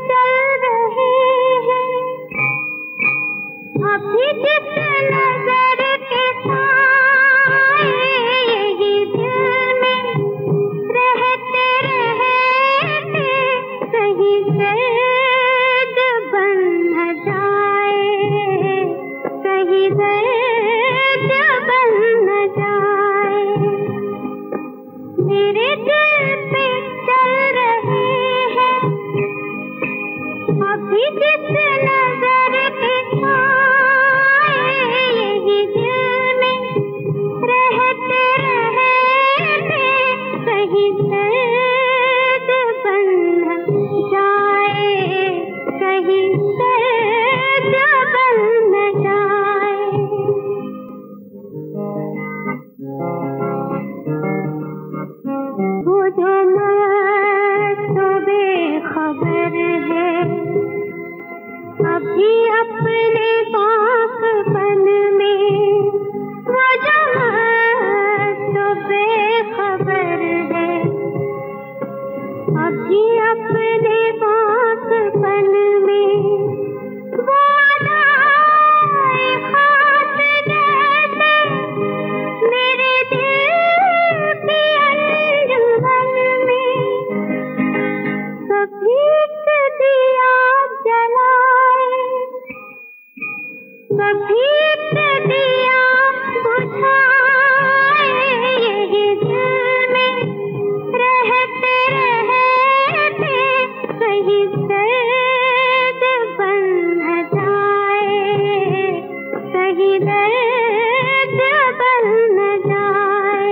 चल रहे हैं, अभी जिस नजर के साए यही दिल में रहते रहते कहीं दर्द बन न जाए, कहीं दर्द बन न जाए। मेरे दिल पे चल रहे हैं, अभी जिस नजर के साए यही दिल में रहते रहते कहीं दर्द बन न जाए, कहीं दर्द बन न जाए। वो जो मस्त बेखबर है अभी अपने पाकपन में, वो जो मस्त बेखबर है अभी अपने पाकपन में, वो अदाए खास जैसे मेरे दिल की अंजुमन में। कभी एक दिया जलाए, कभी एक दिया बुझाए यही दिल में रहते रहते कहीं दर्द बन न जाए, कहीं दर्द बन न जाए।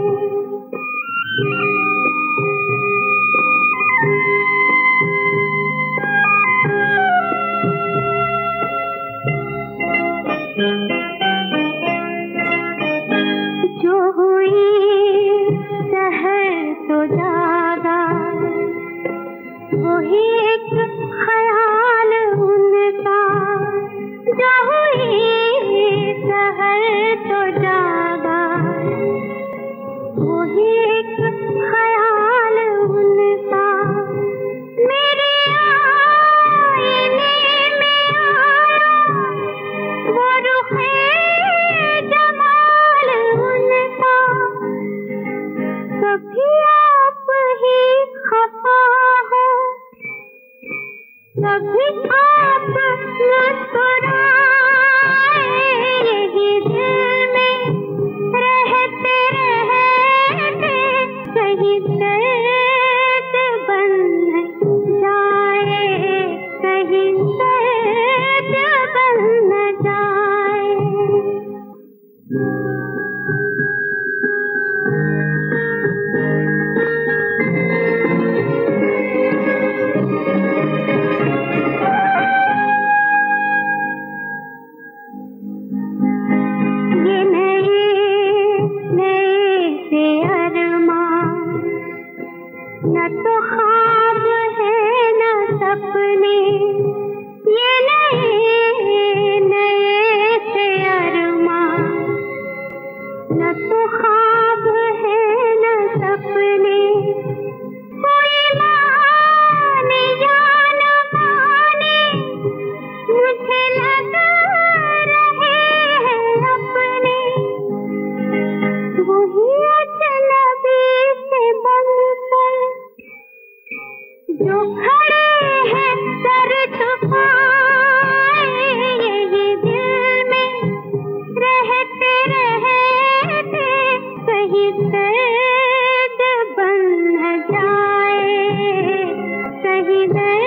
जो हुई सहर तो जागा, वही एक ख्याल उनका। जो हुई सहर तो जागा, वही एक ख्याल उनका। मेरे आईने में आया वो रुखे जमाल उनका। कभी आप ही खफा हो, कभी आप मुस्कुराए यही दिल में रहते रहते कहीं दर्द बन न जाए, कहीं दर्द बन न जाए। ये नए नए से अरमां, न तो ख्वाब है न सपने। ये नए नए से अरमां, न तो ख्वाब है न सपने। कोई माने या न माने मुझे लग रहे हैं अपने। वही अजनबी से बनकर जो खड़े हैं सर झुकाए यही दिल में रहते रहते कहीं दर्द बन न जाए, कहीं दर्द